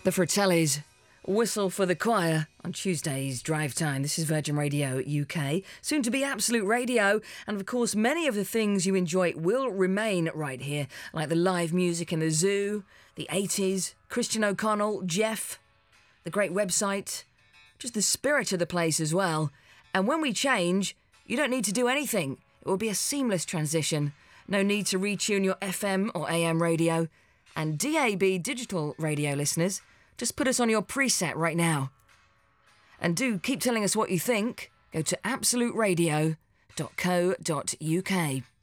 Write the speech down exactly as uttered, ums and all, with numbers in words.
The Fratellis, Whistle for the Choir on Tuesday's Drive Time. This is Virgin Radio U K, soon to be Absolute Radio. And of course, many of the things you enjoy will remain right here, like the live music in the zoo, the eighties, Christian O'Connell, Jeff, the great website, just the spirit of the place as well. And when we change, you don't need to do anything. It will be a seamless transition. No need to retune your F M or A M radio. And D A B digital radio listeners, just put us on your preset right now. And do keep telling us what you think. Go to absolute radio dot co dot uk.